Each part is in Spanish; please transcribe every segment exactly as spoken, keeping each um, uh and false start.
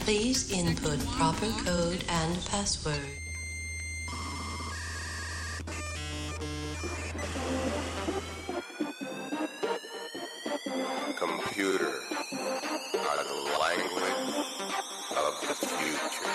Please input proper code and password. Computer are the language of the future.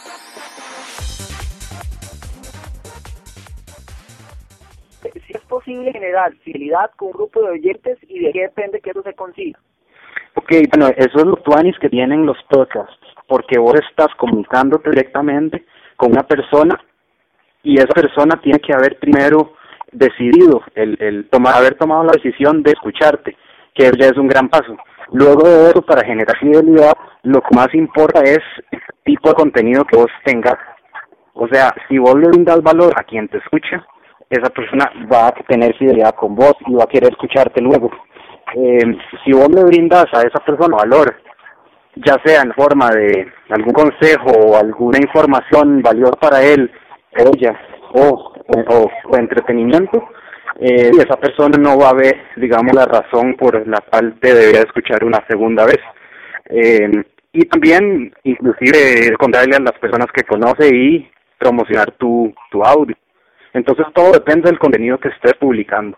Si es posible generar fidelidad con un grupo de oyentes y de qué depende que eso se consiga. Ok, bueno, eso es lo tuanis que tienen los podcasts, porque vos estás comunicándote directamente con una persona y esa persona tiene que haber primero decidido, el, el tomar, haber tomado la decisión de escucharte, que ya es un gran paso. Luego de eso, para generar fidelidad, lo que más importa es el tipo de contenido que vos tengas. O sea, si vos le brindas valor a quien te escucha, esa persona va a tener fidelidad con vos y va a querer escucharte luego. Eh, si vos le brindas a esa persona valor, ya sea en forma de algún consejo o alguna información valiosa para él, o ella, o, o, o entretenimiento, eh, y esa persona no va a ver, digamos, la razón por la cual te debería escuchar una segunda vez. Eh, y también, inclusive, contarle a las personas que conoce y promocionar tu, tu audio. Entonces, todo depende del contenido que estés publicando.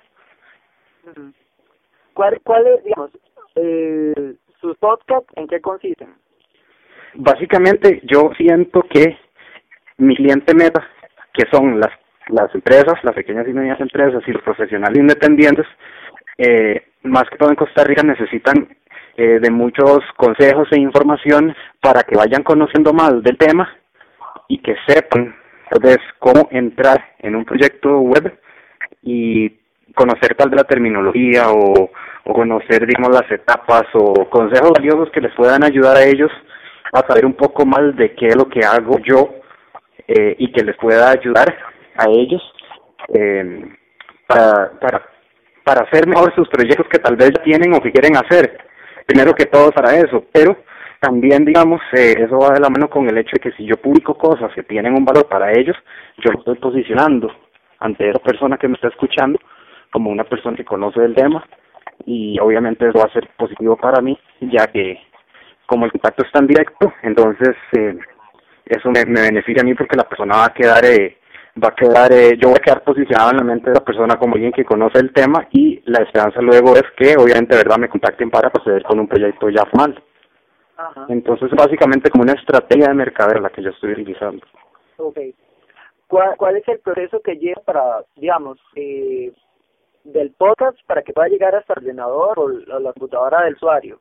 ¿Cuál, cuál es, digamos, eh, sus podcasts, en qué consisten? Básicamente, yo siento que mi cliente meta, que son las las empresas, las pequeñas y medianas empresas y los profesionales independientes, eh, más que todo en Costa Rica necesitan eh, de muchos consejos e información para que vayan conociendo más del tema y que sepan, tal vez, cómo entrar en un proyecto web y conocer tal vez la terminología o, o conocer, digamos, las etapas o consejos valiosos que les puedan ayudar a ellos a saber un poco más de qué es lo que hago yo eh, y que les pueda ayudar a ellos eh, para, para, para hacer mejor sus proyectos que tal vez ya tienen o que quieren hacer. Primero que todo para eso, pero también, digamos, eh, eso va de la mano con el hecho de que si yo publico cosas que tienen un valor para ellos, yo lo estoy posicionando ante esa persona que me está escuchando como una persona que conoce el tema y obviamente eso va a ser positivo para mí, ya que como el contacto es tan directo, entonces eh, eso me, me beneficia a mí porque la persona va a quedar, eh, va a quedar, eh, yo voy a quedar posicionado en la mente de la persona como alguien que conoce el tema y la esperanza luego es que obviamente de verdad me contacten para proceder con un proyecto ya formal. Ajá. Entonces básicamente como una estrategia de mercadeo la que yo estoy utilizando. Okay. ¿Cuál, ¿Cuál es el proceso que lleva para, digamos, eh, del podcast para que pueda llegar hasta el ordenador o la, la computadora del usuario?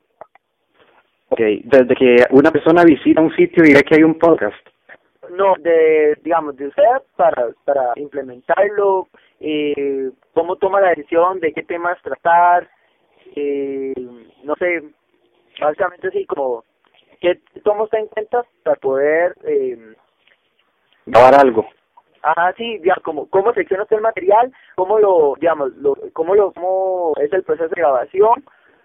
Ok, desde que una persona visita un sitio y ve que hay un podcast. No, de, digamos, de usted para para implementarlo, eh, cómo toma la decisión de qué temas tratar, eh, no sé, básicamente así como, ¿qué toma usted en cuenta para poder... Eh, grabar algo. Ah, sí, digamos, como cómo selecciona usted el material, cómo lo, digamos, lo, cómo lo, cómo es el proceso de grabación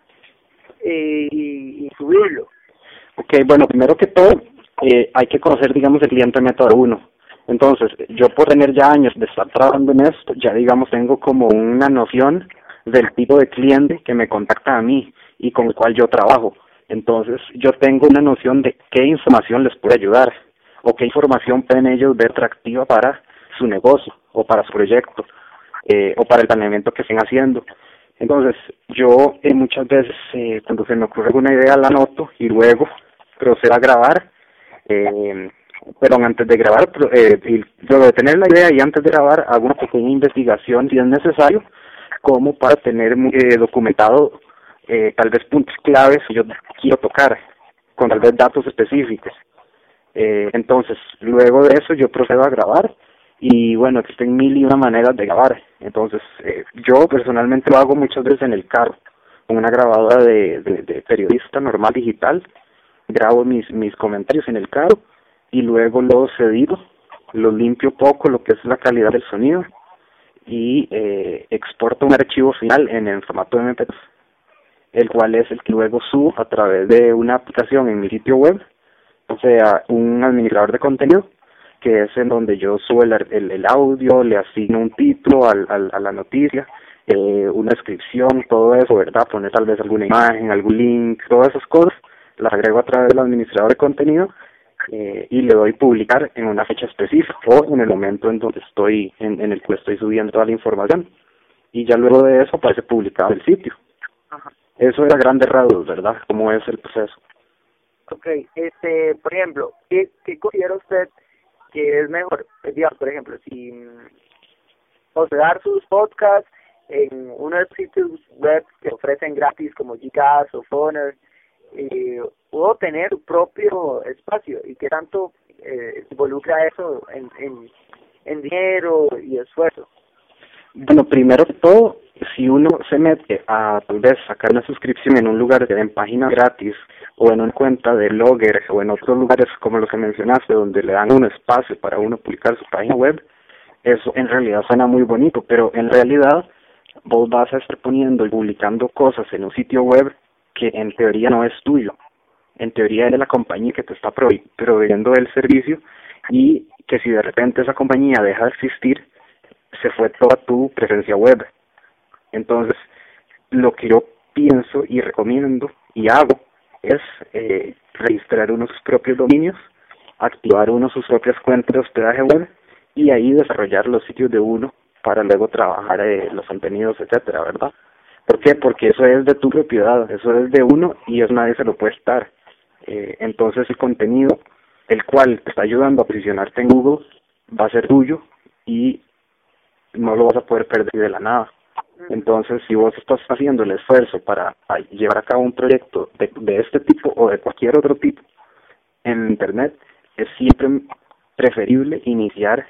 eh, y, y subirlo. Ok, bueno, primero que todo, eh, hay que conocer, digamos, el cliente método uno. Entonces, yo por tener ya años de estar trabajando en esto, ya, digamos, tengo como una noción del tipo de cliente que me contacta a mí y con el cual yo trabajo. Entonces, yo tengo una noción de qué información les puede ayudar o qué información pueden ellos ver atractiva para su negocio o para su proyecto eh, o para el planeamiento que estén haciendo. Entonces, yo eh, muchas veces eh, cuando se me ocurre alguna idea la anoto y luego procedo a grabar, eh, pero antes de grabar, eh, y luego de tener la idea y antes de grabar hago una pequeña investigación si es necesario, como para tener eh, documentado eh, tal vez puntos claves que yo quiero tocar, con tal vez datos específicos. Eh, entonces, luego de eso yo procedo a grabar y bueno, existen mil y una maneras de grabar. Entonces, eh, yo personalmente lo hago muchas veces en el carro, con una grabadora de, de, de periodista normal digital, grabo mis mis comentarios en el carro y luego los edito, los limpio poco lo que es la calidad del sonido y eh, exporto un archivo final en el formato M P tres, el cual es el que luego subo a través de una aplicación en mi sitio web, o sea, un administrador de contenido, que es en donde yo subo el, el, el audio, le asigno un título al, al, a la noticia, eh, una descripción, todo eso, ¿verdad? Poner tal vez alguna imagen, algún link, todas esas cosas, las agrego a través del administrador de contenido eh, y le doy publicar en una fecha específica o en el momento en donde estoy, en, en el que estoy subiendo toda la información. Y ya luego de eso aparece publicado el sitio. Ajá. Eso era grandes rasgos, ¿verdad? ¿Cómo es el proceso? Ok, este, por ejemplo, ¿qué, qué considera usted que es mejor? Digamos, por ejemplo, si mm, hospedar sus podcasts en unos sitios web que ofrecen gratis como Gcast o Phoner, eh, o tener su propio espacio, y qué tanto eh, involucra eso en, en, en dinero y esfuerzo. Bueno, primero que todo, si uno se mete a tal vez sacar una suscripción en un lugar que den páginas gratis o en una cuenta de Blogger o en otros lugares como los que mencionaste donde le dan un espacio para uno publicar su página web, eso en realidad suena muy bonito, pero en realidad vos vas a estar poniendo y publicando cosas en un sitio web que en teoría no es tuyo. En teoría es de la compañía que te está prove- proveyendo el servicio, y que si de repente esa compañía deja de existir, se fue toda tu presencia web. Entonces, lo que yo pienso y recomiendo y hago es eh, registrar uno sus propios dominios, activar uno sus propias cuentas de hospedaje web y ahí desarrollar los sitios de uno para luego trabajar eh, los contenidos, etcétera, ¿verdad? ¿Por qué? Porque eso es de tu propiedad, eso es de uno y eso nadie se lo puede estar. Eh, entonces el contenido, el cual te está ayudando a posicionarte en Google, va a ser tuyo y no lo vas a poder perder de la nada. Entonces, si vos estás haciendo el esfuerzo para llevar a cabo un proyecto de, de este tipo o de cualquier otro tipo en Internet, es siempre preferible iniciar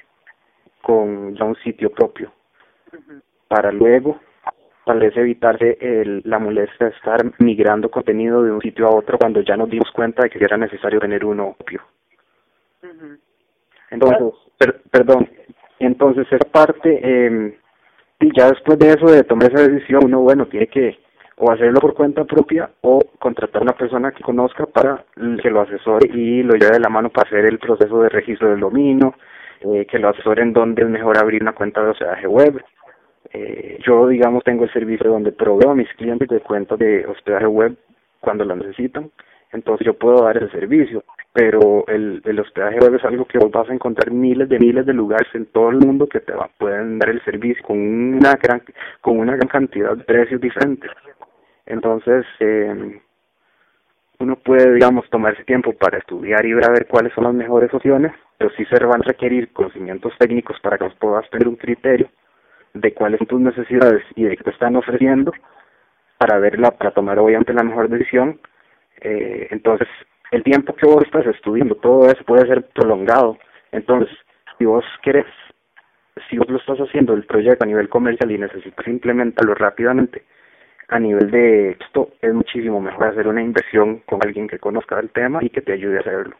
con ya un sitio propio, para luego tal vez evitarse el, la molestia de estar migrando contenido de un sitio a otro cuando ya nos dimos cuenta de que era necesario tener uno propio. Entonces, per, perdón, entonces esa parte, eh, y ya después de eso, de tomar esa decisión, uno, bueno, tiene que o hacerlo por cuenta propia o contratar a una persona que conozca para que lo asesore y lo lleve de la mano para hacer el proceso de registro del dominio, eh, que lo asesore en dónde es mejor abrir una cuenta de hospedaje web. Eh, yo, digamos, tengo el servicio donde proveo a mis clientes de cuentas de hospedaje web cuando lo necesitan, entonces yo puedo dar el servicio, pero el, el hospedaje web es algo que vos vas a encontrar miles de miles de lugares en todo el mundo que te va, pueden dar el servicio con una gran con una gran cantidad de precios diferentes. Entonces, eh, uno puede, digamos, tomarse tiempo para estudiar y ver a ver cuáles son las mejores opciones, pero sí se van a requerir conocimientos técnicos para que vos puedas tener un criterio de cuáles son tus necesidades y de qué te están ofreciendo para verla, para tomar obviamente la mejor decisión. Eh, entonces, el tiempo que vos estás estudiando, todo eso puede ser prolongado. Entonces, si vos querés, si vos lo estás haciendo el proyecto a nivel comercial y necesitas implementarlo rápidamente, a nivel de esto, es muchísimo mejor hacer una inversión con alguien que conozca el tema y que te ayude a hacerlo.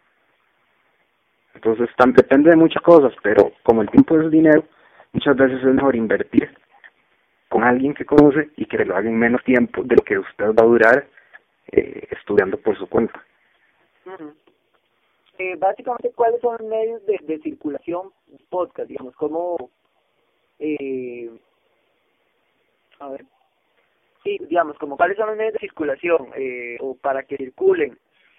Entonces, tan, depende de muchas cosas, pero como el tiempo es dinero, muchas veces es mejor invertir con alguien que conoce y que lo haga en menos tiempo de lo que usted va a durar eh, estudiando por su cuenta. Uh-huh. eh, básicamente, ¿cuáles son los medios de, de circulación podcast? Digamos, ¿cómo...? Eh, a ver... Sí, digamos, como cuáles son los medios de circulación eh, o para que circulen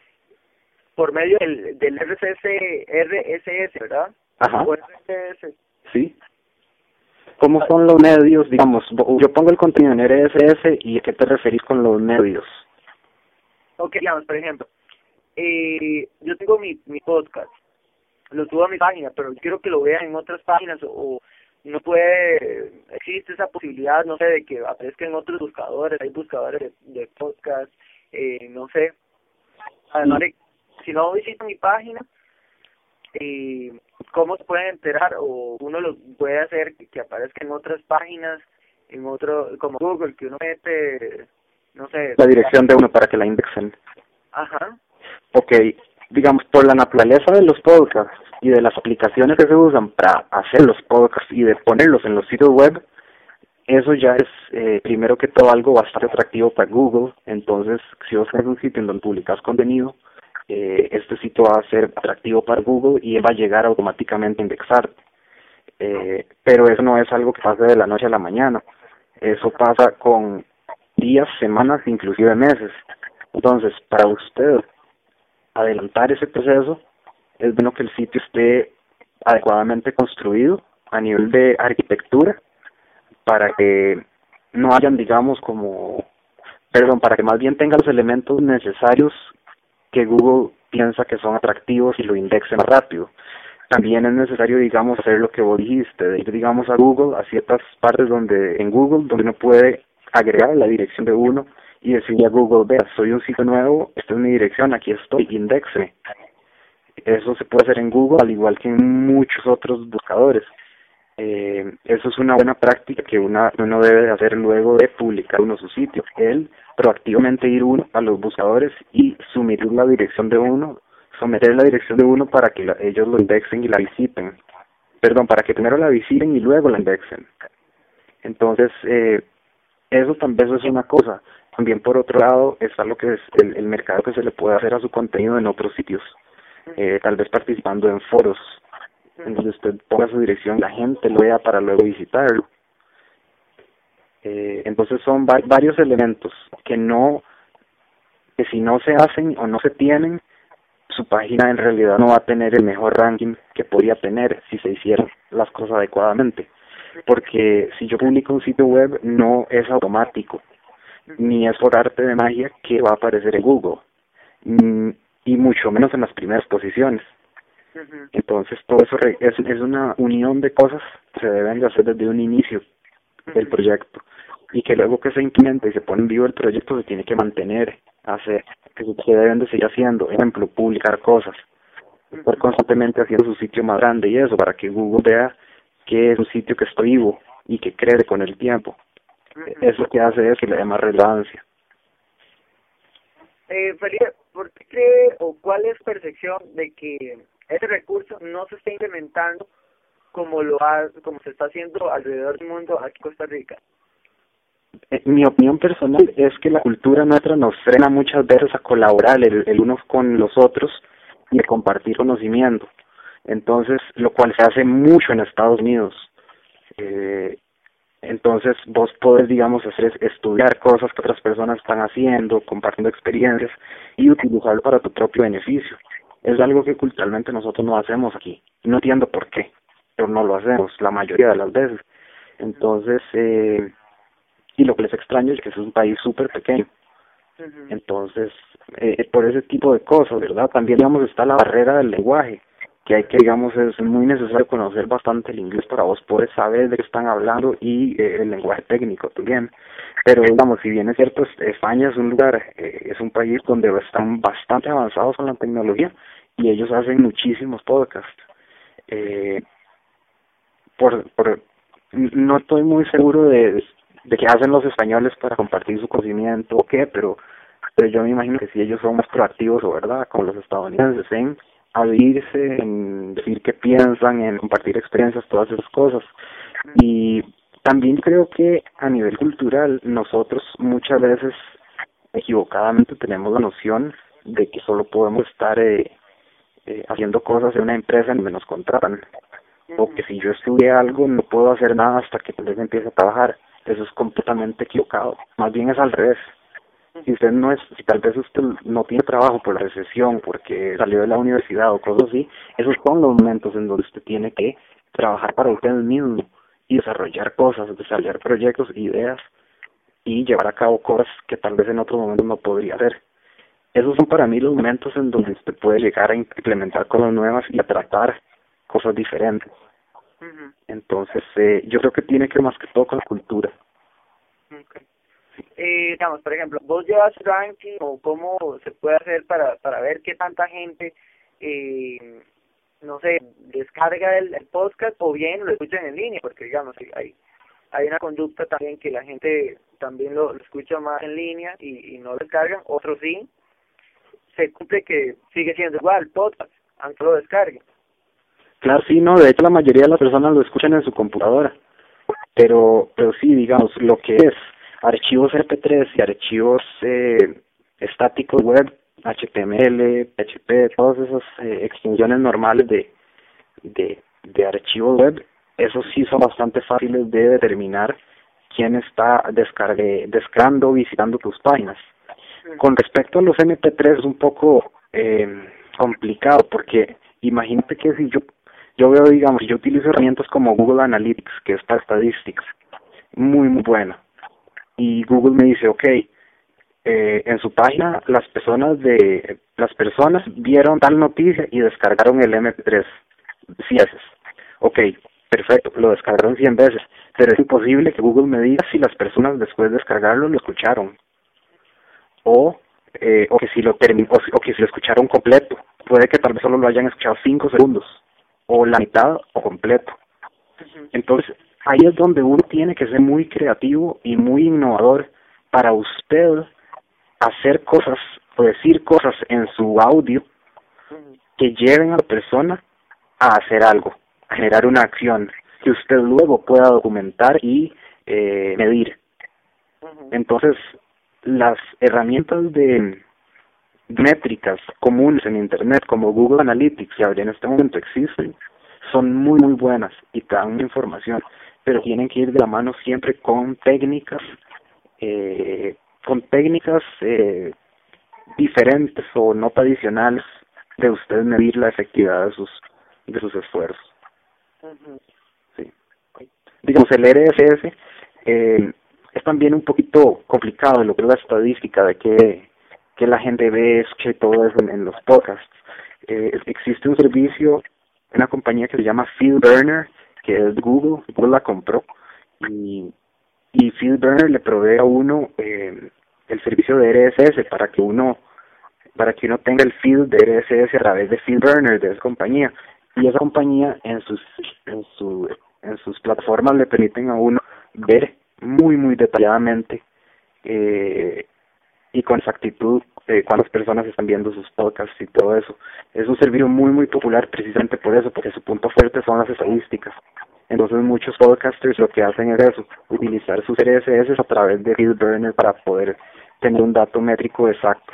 por medio del, del R S S, R S S, ¿verdad? Ajá. O R S S. Sí. ¿Cómo son los medios? Digamos, yo pongo el contenido en R S S y ¿a qué te referís con los medios? Ok, digamos, por ejemplo, eh, yo tengo mi, mi podcast, lo subo a mi página, pero quiero que lo vean en otras páginas o... no puede, existe esa posibilidad, no sé, de que aparezca en otros buscadores, hay buscadores de, de podcast, eh, no sé, además de, si no visitan mi página, eh, ¿cómo se pueden enterar? O uno lo puede hacer que, que aparezca en otras páginas, en otro, como Google, que uno mete, no sé. La dirección de uno para que la indexen. Ajá. Ok, digamos, por la naturaleza de los podcasts y de las aplicaciones que se usan para hacer los podcasts y de ponerlos en los sitios web, eso ya es, eh, primero que todo, algo bastante atractivo para Google. Entonces, si vos tenés un sitio en donde publicas contenido, eh, este sitio va a ser atractivo para Google y va a llegar automáticamente a indexar. Eh, pero eso no es algo que pase de la noche a la mañana. Eso pasa con días, semanas, inclusive meses. Entonces, para usted adelantar ese proceso, es bueno que el sitio esté adecuadamente construido a nivel de arquitectura, para que no hayan, digamos, como, perdón, para que más bien tenga los elementos necesarios que Google piensa que son atractivos y lo indexe más rápido. También es necesario, digamos, hacer lo que vos dijiste, de ir, digamos, a Google, a ciertas partes donde en Google, donde uno puede agregar la dirección de uno y decirle a Google, vea, soy un sitio nuevo, esta es mi dirección, aquí estoy, indexe. Eso se puede hacer en Google, al igual que en muchos otros buscadores. Eh, eso es una buena práctica que una, uno debe de hacer luego de publicar uno su sitio. El proactivamente ir uno a los buscadores y someter la dirección de uno, someter la dirección de uno para que la, ellos lo indexen y la visiten. Perdón, para que primero la visiten y luego la indexen. Entonces, eh, eso también es una cosa. También por otro lado está lo que es el, el mercado que se le puede hacer a su contenido en otros sitios. Eh, tal vez participando en foros, en donde usted ponga su dirección, la gente lo vea para luego visitarlo. Eh, entonces son va varios elementos que no, que si no se hacen o no se tienen, su página en realidad no va a tener el mejor ranking que podría tener si se hicieran las cosas adecuadamente. Porque si yo publico un sitio web, no es automático, ni es por arte de magia que va a aparecer en Google, mm, y mucho menos en las primeras posiciones. Entonces todo eso es, es una unión de cosas que se deben de hacer desde un inicio del proyecto, y que luego que se implementa y se pone en vivo el proyecto se tiene que mantener, hacer, que se deben de seguir haciendo, ejemplo, publicar cosas, estar constantemente haciendo su sitio más grande y eso, para que Google vea que es un sitio que está vivo y que crece con el tiempo. Eso que hace es que le dé más relevancia. Eh, Felipe, ¿por qué cree o cuál es percepción de que ese recurso no se está implementando como lo ha, como se está haciendo alrededor del mundo aquí en Costa Rica? Eh, mi opinión personal es que la cultura nuestra nos frena muchas veces a colaborar el, el unos con los otros y a compartir conocimiento. Entonces, lo cual se hace mucho en Estados Unidos. Eh, entonces, vos podés, digamos, hacer estudiar cosas que otras personas están haciendo, compartiendo experiencias y utilizarlo para tu propio beneficio. Es algo que culturalmente nosotros no hacemos aquí. No entiendo por qué, pero no lo hacemos la mayoría de las veces. Entonces, eh, y lo que les extraño es que es un país súper pequeño. Entonces, eh, por ese tipo de cosas, ¿verdad? También, digamos, está la barrera del lenguaje, que hay que, digamos, es muy necesario conocer bastante el inglés para vos poder saber de qué están hablando y eh, el lenguaje técnico también. Pero, digamos, si bien es cierto, España es un lugar, eh, es un país donde están bastante avanzados con la tecnología y ellos hacen muchísimos podcasts. Eh, por, por, no estoy muy seguro de, de qué hacen los españoles para compartir su conocimiento o qué, pero, pero yo me imagino que si ellos son más proactivos, o verdad, como los estadounidenses, en abrirse, en decir qué piensan, en compartir experiencias, todas esas cosas. Y también creo que a nivel cultural nosotros muchas veces equivocadamente tenemos la noción de que solo podemos estar eh, eh, haciendo cosas en una empresa en donde nos contratan, o que si yo estudié algo no puedo hacer nada hasta que tal vez empiece a trabajar. Eso es completamente equivocado, más bien es al revés. Si usted no es, si tal vez usted no tiene trabajo por la recesión, porque salió de la universidad o cosas así, esos son los momentos en donde usted tiene que trabajar para usted mismo y desarrollar cosas, desarrollar proyectos, ideas y llevar a cabo cosas que tal vez en otro momento no podría hacer. Esos son para mí los momentos en donde usted puede llegar a implementar cosas nuevas y a tratar cosas diferentes. Entonces, eh, yo creo que tiene que ver más que todo con la cultura. Okay. Eh, digamos, por ejemplo, vos llevas ranking o cómo se puede hacer para para ver qué tanta gente, eh, no sé, descarga el, el podcast o bien lo escuchan en línea, porque digamos, hay hay una conducta también que la gente también lo, lo escucha más en línea y, y no lo descargan, otros sí, se cumple que sigue siendo igual el podcast, aunque lo descarguen. Claro, sí, no, de hecho la mayoría de las personas lo escuchan en su computadora, pero pero sí, digamos, lo que es archivos eme pe tres y archivos eh, estáticos web, hache te eme ele, pe hache pe, todas esas eh, extensiones normales de, de de archivos web, esos sí son bastante fáciles de determinar quién está descargue, descargando, visitando tus páginas. Con respecto a los eme pe tres es un poco eh, complicado porque imagínate que si yo yo veo, digamos, yo utilizo herramientas como Google Analytics, que es para estadísticas, muy muy buena, y Google me dice, ok, eh, en su página las personas de las personas vieron tal noticia y descargaron el eme pe tres cien veces. Ok, perfecto, lo descargaron cien veces, pero es imposible que Google me diga si las personas después de descargarlo lo escucharon o eh, o que si lo terminó o, o que si lo escucharon completo. Puede que tal vez solo lo hayan escuchado cinco segundos o la mitad o completo. Entonces ahí es donde uno tiene que ser muy creativo y muy innovador para usted hacer cosas o decir cosas en su audio que lleven a la persona a hacer algo, a generar una acción que usted luego pueda documentar y eh, medir. Entonces, las herramientas de métricas comunes en Internet, como Google Analytics, que en este momento existen, son muy, muy buenas y te dan información, pero tienen que ir de la mano siempre con técnicas, eh, con técnicas eh, diferentes o no tradicionales de usted medir la efectividad de sus de sus esfuerzos. Uh-huh. Sí. Digamos, el erre ese ese eh, es también un poquito complicado en lo que es la estadística de que, que la gente ve, escucha y todo eso en, en los podcasts. Eh, existe un servicio, una compañía que se llama FeedBurner, que es Google, Google la compró, y, y FeedBurner le provee a uno eh, el servicio de erre ese ese para que uno para que uno tenga el feed de erre ese ese a través de FeedBurner, de esa compañía. Y esa compañía en sus en su en sus plataformas le permiten a uno ver muy muy detalladamente eh, y con exactitud eh, cuántas personas están viendo sus podcasts y todo eso. Es un servicio muy muy popular precisamente por eso, porque su punto fuerte son las estadísticas. Entonces muchos podcasters lo que hacen es eso, utilizar sus erre ese ese a través de FeedBurner para poder tener un dato métrico exacto.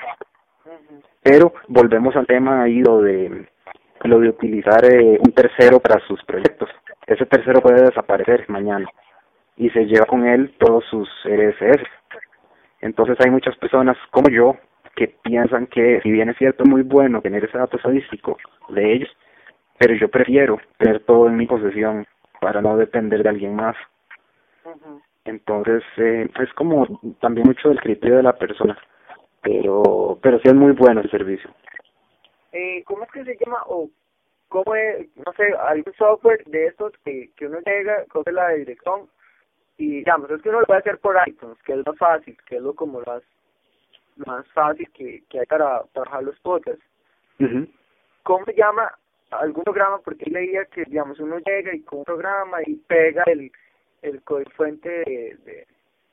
Pero volvemos al tema ahí lo de lo de utilizar eh, un tercero para sus proyectos. Ese tercero puede desaparecer mañana y se lleva con él todos sus erre ese ese. Entonces hay muchas personas como yo que piensan que si bien es cierto muy bueno tener ese dato estadístico de ellos, pero yo prefiero tener todo en mi posesión para no depender de alguien más. Uh-huh. Entonces eh, es como también mucho del criterio de la persona, pero pero sí es muy bueno el servicio. Eh, ¿Cómo es que se llama? O ¿cómo es? No sé, algún software de estos que, que uno llega, coge la dirección y, digamos, es que uno lo puede hacer por iTunes, que es lo fácil, que es lo como más, más fácil que, que hay para trabajar los podcasts. Uh-huh. ¿Cómo se llama algún programa? Porque leía que, digamos, uno llega y con un programa y pega el, el código fuente de, de,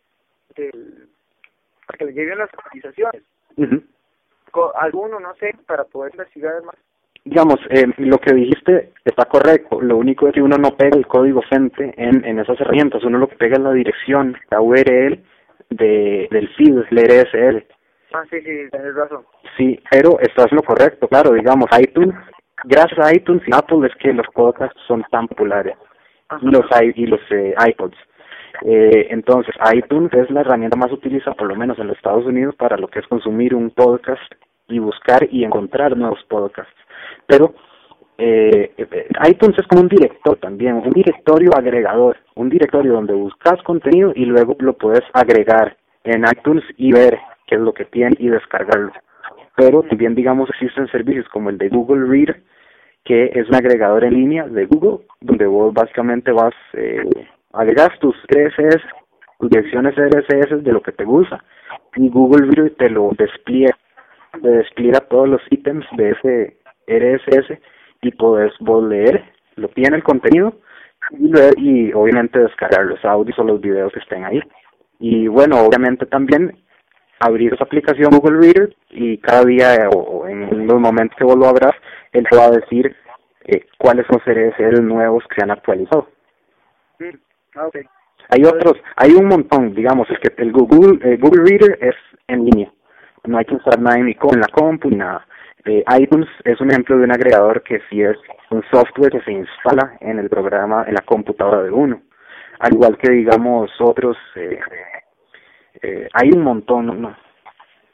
del, para que le lleguen las actualizaciones. Uh-huh. Alguno, no sé, para poder investigar más. Digamos, eh, lo que dijiste está correcto. Lo único es que uno no pega el código fuente en, en esas herramientas. Uno lo que pega es la dirección, la U R L de, del feed, el erre ese ese. Ah, sí, sí, tienes razón. Sí, pero estás en lo correcto, claro. Digamos, iTunes, gracias a iTunes y Apple es que los podcasts son tan populares. Ajá. Y los, y los eh, iPods. Eh, entonces, iTunes es la herramienta más utilizada, por lo menos en los Estados Unidos, para lo que es consumir un podcast y buscar y encontrar nuevos podcasts. Pero eh, iTunes es como un directorio también, un directorio agregador, un directorio donde buscas contenido y luego lo puedes agregar en iTunes y ver qué es lo que tiene y descargarlo. Pero también, digamos, existen servicios como el de Google Reader, que es un agregador en línea de Google, donde vos básicamente vas... Eh, agregas tus erre ese ese, tus direcciones erre ese ese de lo que te gusta, y Google Reader te lo despliega, te despliega todos los ítems de ese erre ese ese y podés vos leer, lo tiene el contenido y, leer, y obviamente descargar los audios o los videos que estén ahí. Y bueno, obviamente también abrir esa aplicación Google Reader y cada día o, o en los momentos que vos lo abras, él te va a decir eh, cuáles son los erre ese ese nuevos que se han actualizado. Mm. Okay. Hay otros, hay un montón, digamos, el que el Google eh, Google Reader es en línea, no hay que usar nada ni en la compu ni nada. Eh, iTunes es un ejemplo de un agregador que sí es un software que se instala en el programa, en la computadora de uno, al igual que digamos otros, eh, eh, hay un montón, ¿no?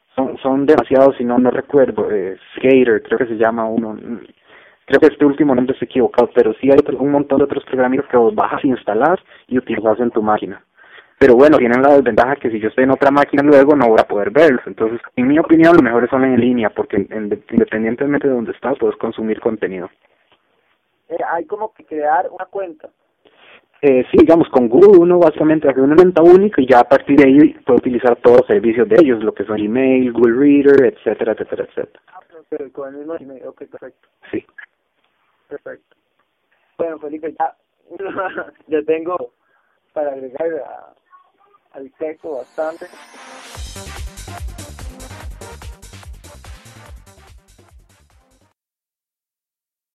son, son demasiados, si no, no recuerdo, eh, Skater, creo que se llama uno, creo que este último nombre es equivocado, pero sí hay otro, un montón de otros programas que vos bajas, instalas y utilizas en tu máquina. Pero bueno, tienen la desventaja que si yo estoy en otra máquina luego no voy a poder verlos. Entonces, en mi opinión, lo mejor son en línea, porque en, independientemente de donde estás, puedes consumir contenido. Eh, hay como que crear una cuenta. Eh, sí, digamos, con Google uno básicamente hace una cuenta única y ya a partir de ahí puede utilizar todos los servicios de ellos, lo que son Gmail, Google Reader, etcétera, etcétera, etcétera. Ah, pero con el mismo email, ok, perfecto. Sí. Perfecto. Bueno, Felipe, ya, ya tengo para agregar a, al texto bastante.